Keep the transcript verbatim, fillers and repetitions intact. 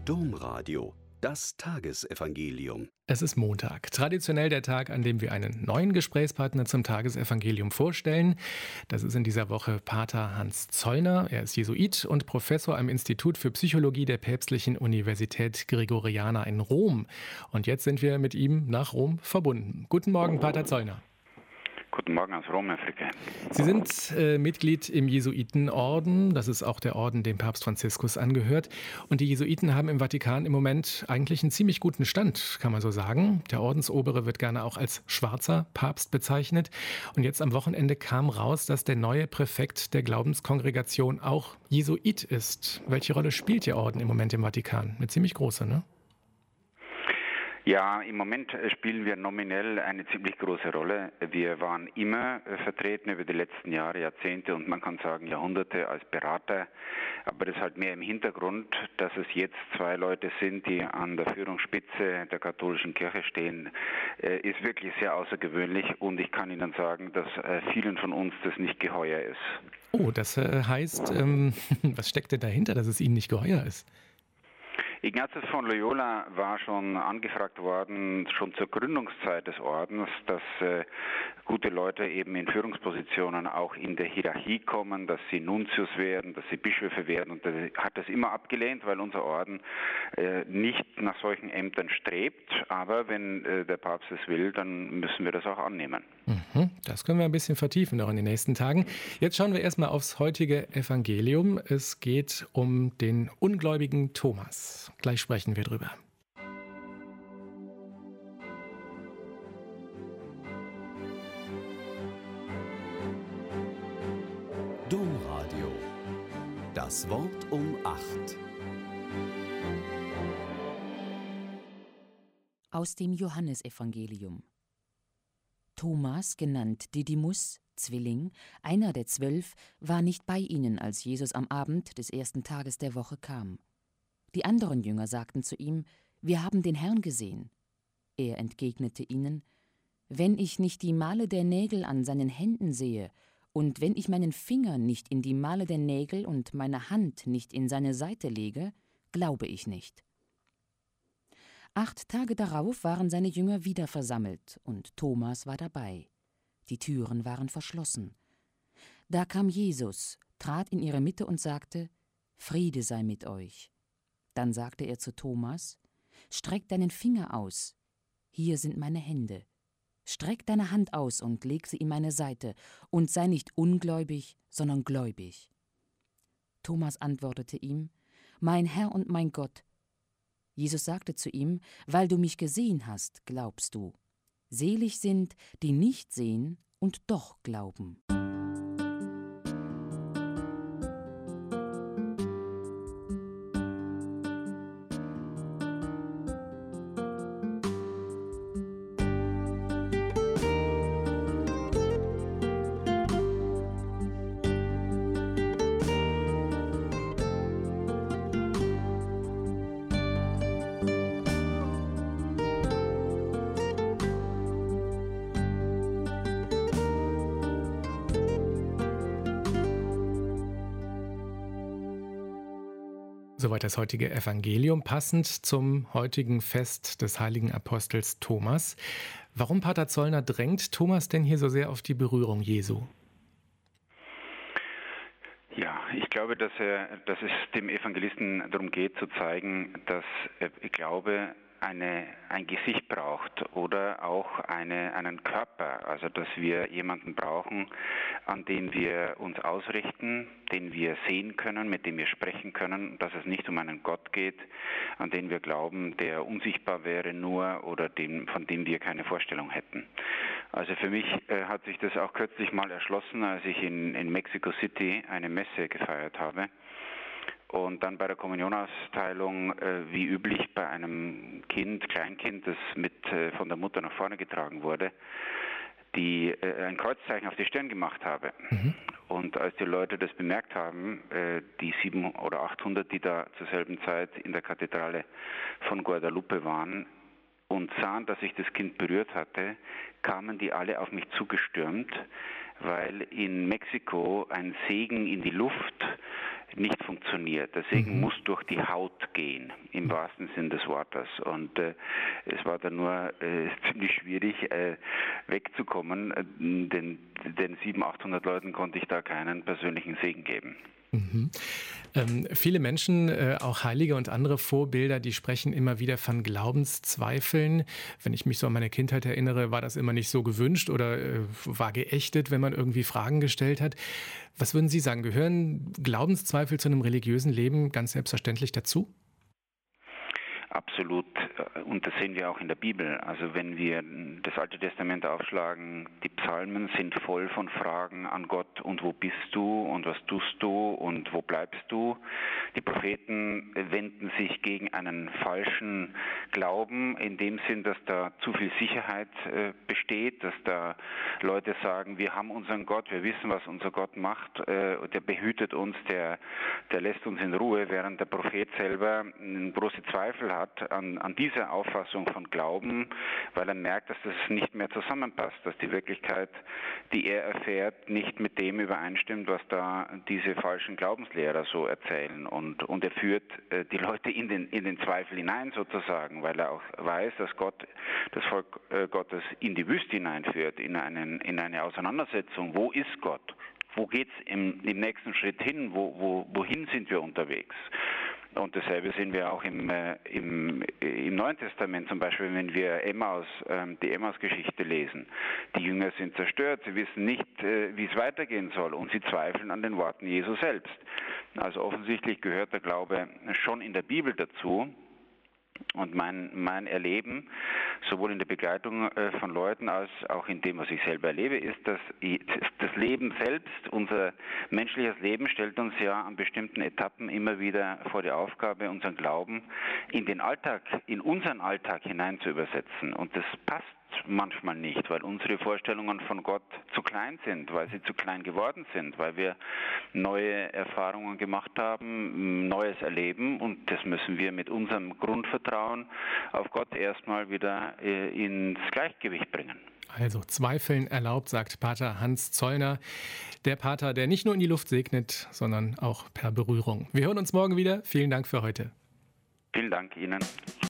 Domradio, das Tagesevangelium. Es ist Montag, traditionell der Tag, an dem wir einen neuen Gesprächspartner zum Tagesevangelium vorstellen. Das ist in dieser Woche Pater Hans Zollner. Er ist Jesuit und Professor am Institut für Psychologie der Päpstlichen Universität Gregoriana in Rom. Und jetzt sind wir mit ihm nach Rom verbunden. Guten Morgen, Pater Zollner. Guten Morgen aus Rom, Herr Fricke. Sie sind äh, Mitglied im Jesuitenorden. Das ist auch der Orden, dem Papst Franziskus angehört. Und die Jesuiten haben im Vatikan im Moment eigentlich einen ziemlich guten Stand, kann man so sagen. Der Ordensobere wird gerne auch als schwarzer Papst bezeichnet. Und jetzt am Wochenende kam raus, dass der neue Präfekt der Glaubenskongregation auch Jesuit ist. Welche Rolle spielt der Orden im Moment im Vatikan? Eine ziemlich große, ne? Ja, im Moment spielen wir nominell eine ziemlich große Rolle. Wir waren immer vertreten über die letzten Jahre, Jahrzehnte und man kann sagen Jahrhunderte als Berater. Aber das ist halt mehr im Hintergrund, dass es jetzt zwei Leute sind, die an der Führungsspitze der katholischen Kirche stehen, ist wirklich sehr außergewöhnlich und ich kann Ihnen sagen, dass vielen von uns das nicht geheuer ist. Oh, das heißt, ähm, was steckt denn dahinter, dass es Ihnen nicht geheuer ist? Ignatius von Loyola war schon angefragt worden, schon zur Gründungszeit des Ordens, dass äh, gute Leute eben in Führungspositionen auch in der Hierarchie kommen, dass sie Nuntius werden, dass sie Bischöfe werden. Und er hat das immer abgelehnt, weil unser Orden äh, nicht nach solchen Ämtern strebt. Aber wenn äh, der Papst es will, dann müssen wir das auch annehmen. Mhm, das können wir ein bisschen vertiefen noch in den nächsten Tagen. Jetzt schauen wir erstmal aufs heutige Evangelium. Es geht um den ungläubigen Thomas. Gleich sprechen wir drüber. Domradio. Das Wort um acht. Aus dem Johannesevangelium. Thomas, genannt Didymus, Zwilling, einer der zwölf, war nicht bei ihnen, als Jesus am Abend des ersten Tages der Woche kam. Die anderen Jünger sagten zu ihm: Wir haben den Herrn gesehen. Er entgegnete ihnen: Wenn ich nicht die Male der Nägel an seinen Händen sehe, und wenn ich meinen Finger nicht in die Male der Nägel und meine Hand nicht in seine Seite lege, glaube ich nicht. Acht Tage darauf waren seine Jünger wieder versammelt, und Thomas war dabei. Die Türen waren verschlossen. Da kam Jesus, trat in ihre Mitte und sagte: Friede sei mit euch. Dann sagte er zu Thomas: Streck deinen Finger aus. Hier sind meine Hände. Streck deine Hand aus und leg sie in meine Seite, und sei nicht ungläubig, sondern gläubig. Thomas antwortete ihm: Mein Herr und mein Gott. Jesus sagte zu ihm: Weil du mich gesehen hast, glaubst du. Selig sind, die nicht sehen und doch glauben. Soweit das heutige Evangelium, passend zum heutigen Fest des heiligen Apostels Thomas. Warum, Pater Zollner, drängt Thomas denn hier so sehr auf die Berührung Jesu? Ja, ich glaube, dass, er, dass es dem Evangelisten darum geht, zu zeigen, dass ich glaube, eine, ein Gesicht braucht oder auch eine, einen Körper, also dass wir jemanden brauchen, an den wir uns ausrichten, den wir sehen können, mit dem wir sprechen können, dass es nicht um einen Gott geht, an den wir glauben, der unsichtbar wäre nur oder dem, von dem wir keine Vorstellung hätten. Also für mich äh, hat sich das auch kürzlich mal erschlossen, als ich in, in Mexico City eine Messe gefeiert habe. Und dann bei der Kommunionausteilung, äh, wie üblich bei einem Kind, Kleinkind, das mit äh, von der Mutter nach vorne getragen wurde, die äh, ein Kreuzzeichen auf die Stirn gemacht habe. Mhm. Und als die Leute das bemerkt haben, äh, die sieben oder achthundert, die da zur selben Zeit in der Kathedrale von Guadalupe waren und sahen, dass ich das Kind berührt hatte, kamen die alle auf mich zugestürmt, weil in Mexiko ein Segen in die Luft nicht funktioniert. Der Segen mhm. muss durch die Haut gehen, im wahrsten Sinn des Wortes. Und äh, es war dann nur äh, ziemlich schwierig, äh, wegzukommen, äh, denn den siebenhundert, achthundert Leuten konnte ich da keinen persönlichen Segen geben. Mhm. Ähm, viele Menschen, äh, auch Heilige und andere Vorbilder, die sprechen immer wieder von Glaubenszweifeln. Wenn ich mich so an meine Kindheit erinnere, war das immer nicht so gewünscht oder äh, war geächtet, wenn man irgendwie Fragen gestellt hat. Was würden Sie sagen, gehören Glaubenszweifel zu einem religiösen Leben ganz selbstverständlich dazu? Absolut. Und das sehen wir auch in der Bibel. Also wenn wir das Alte Testament aufschlagen, die Psalmen sind voll von Fragen an Gott. Und wo bist du und was tust du und wo bleibst du? Die Propheten wenden sich gegen einen falschen Glauben in dem Sinn, dass da zu viel Sicherheit besteht, dass da Leute sagen, wir haben unseren Gott, wir wissen, was unser Gott macht, der behütet uns, der, der lässt uns in Ruhe, während der Prophet selber große Zweifel hat An, an dieser Auffassung von Glauben, weil er merkt, dass das nicht mehr zusammenpasst, dass die Wirklichkeit, die er erfährt, nicht mit dem übereinstimmt, was da diese falschen Glaubenslehrer so erzählen. Und, und er führt äh, die Leute in den, in den Zweifel hinein sozusagen, weil er auch weiß, dass Gott das Volk äh, Gottes in die Wüste hineinführt, in, einen, in eine Auseinandersetzung. Wo ist Gott? Wo geht es im, im nächsten Schritt hin? Wo, wo, wohin sind wir unterwegs? Und dasselbe sehen wir auch im, äh, im, im Neuen Testament, zum Beispiel, wenn wir Emmaus, ähm, die Emmaus-Geschichte lesen. Die Jünger sind zerstört, sie wissen nicht, äh, wie es weitergehen soll und sie zweifeln an den Worten Jesu selbst. Also offensichtlich gehört der Glaube schon in der Bibel dazu. Und mein, mein Erleben, sowohl in der Begleitung äh, von Leuten als auch in dem, was ich selber erlebe, ist, dass das Leben selbst, unser menschliches Leben, stellt uns ja an bestimmten Etappen immer wieder vor die Aufgabe, unseren Glauben in den Alltag, in unseren Alltag hinein zu übersetzen. Und das passt manchmal nicht, weil unsere Vorstellungen von Gott zu klein sind, weil sie zu klein geworden sind, weil wir neue Erfahrungen gemacht haben, Neues erleben und das müssen wir mit unserem Grundvertrauen auf Gott erstmal wieder äh, ins Gleichgewicht bringen. Also Zweifeln erlaubt, sagt Pater Hans Zollner, der Pater, der nicht nur in die Luft segnet, sondern auch per Berührung. Wir hören uns morgen wieder. Vielen Dank für heute. Vielen Dank Ihnen.